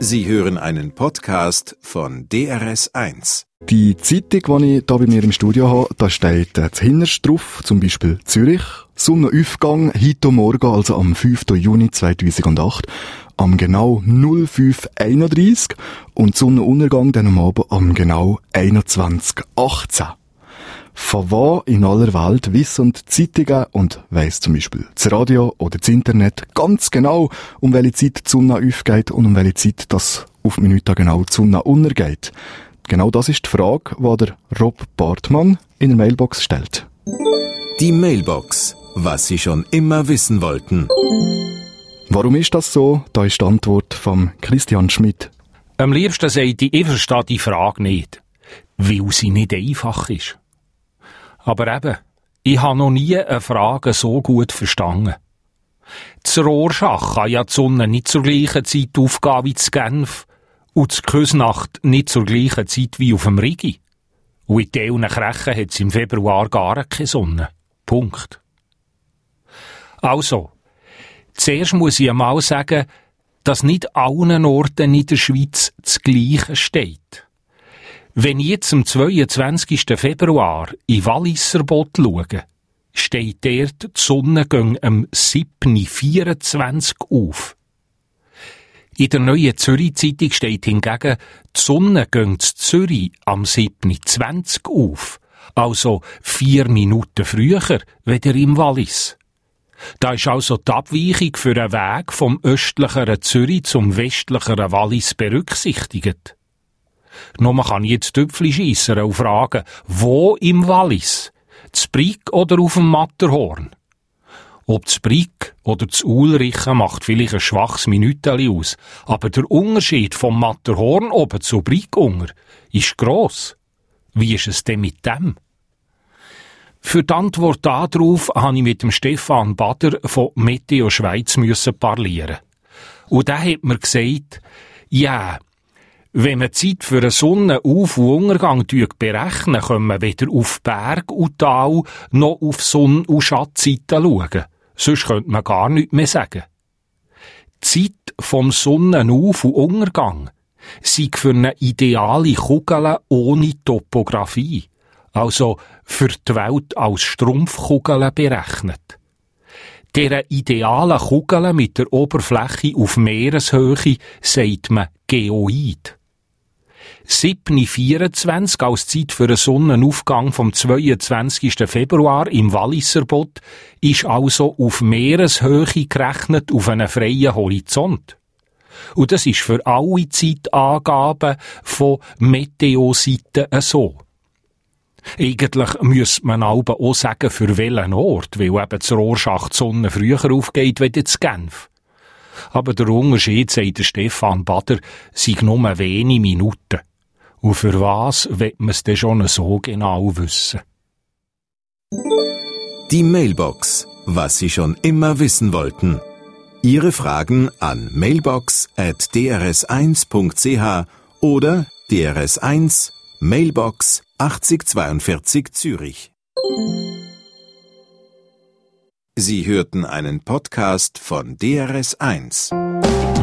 Sie hören einen Podcast von DRS1. Die Zeitung, die ich hier bei mir im Studio habe, da steht zuhinterst drauf, zum Beispiel Zürich, Sonnenaufgang heute Morgen, also am 5. Juni 2008, am genau 05:31 und Sonnenuntergang dann am Abend am genau 21:18. Von wo in aller Welt wissen die Zeitungen und weiss zum Beispiel das Radio oder das Internet ganz genau, um welche Zeit die Sonne aufgeht und um welche Zeit das auf Minute genau die Sonne untergeht. Genau das ist die Frage, die der Rob Bartmann in der Mailbox stellt. Die Mailbox, was Sie schon immer wissen wollten. Warum ist das so? Da ist die Antwort von Christian Schmidt. Am liebsten sagt ich verstehe die Frage nicht, weil sie nicht einfach ist. Aber eben, ich habe noch nie eine Frage so gut verstanden. Das Rorschach kann ja die Sonne nicht zur gleichen Zeit aufgehen wie zu Genf und die Küsnacht nicht zur gleichen Zeit wie auf dem Rigi. Und in Teilen Krechen hat es im Februar gar keine Sonne. Punkt. Also, zuerst muss ich einmal sagen, dass nicht allen Orten in der Schweiz das Gleiche steht. Wenn ich jetzt am 22. Februar in Walliserbott schaue, steht dort, die Sonne ging am 7:24 auf. In der Neuen Zürich-Zeitung steht hingegen, die Sonne ging in Zürich am 7:20 auf, also 4 Minuten früher, weder im Wallis. Da ist also die Abweichung für einen Weg vom östlicheren Zürich zum westlicheren Wallis berücksichtigt. Nur man kann jetzt Tüpfli schiessen und fragen, wo im Wallis? Z Brig oder auf dem Matterhorn? Ob z Brig oder z Ulrichen macht vielleicht ein schwaches Minütchen aus, aber der Unterschied vom Matterhorn oben zu Brigunger ist gross. Wie ist es denn mit dem? Für die Antwort darauf habe ich mit dem Stefan Bader von Meteo Schweiz parlieren. Und der hat mir gesagt, ja, wenn man die Zeit für einen Sonnenauf- und Untergang berechnen, können wir weder auf Berg und Tal noch auf Sonn- und Schattzeiten schauen. Sonst könnte man gar nichts mehr sagen. Die Zeit vom Sonnenauf- und Untergang sei für eine ideale Kugel ohne Topographie, also für die Welt als Strumpfkugel berechnet. Dieser idealen Kugel mit der Oberfläche auf Meereshöhe sagt man Geoid. 7:24 als Zeit für einen Sonnenaufgang vom 22. Februar im Walliserbott ist also auf Meereshöhe gerechnet auf einen freien Horizont. Und das ist für alle Zeitangaben von Meteoseiten so. Eigentlich müsste man aber auch sagen, für welchen Ort, weil eben das Rorschach die Sonne früher aufgeht, wie in Genf. Aber der Unterschied, sagt der Stefan Bader, sei nur wenige Minuten. Und für was wird man es denn schon so genau wissen? Die Mailbox, was Sie schon immer wissen wollten. Ihre Fragen an mailbox@drs1.ch oder DRS1 Mailbox 8042 Zürich. Sie hörten einen Podcast von DRS1.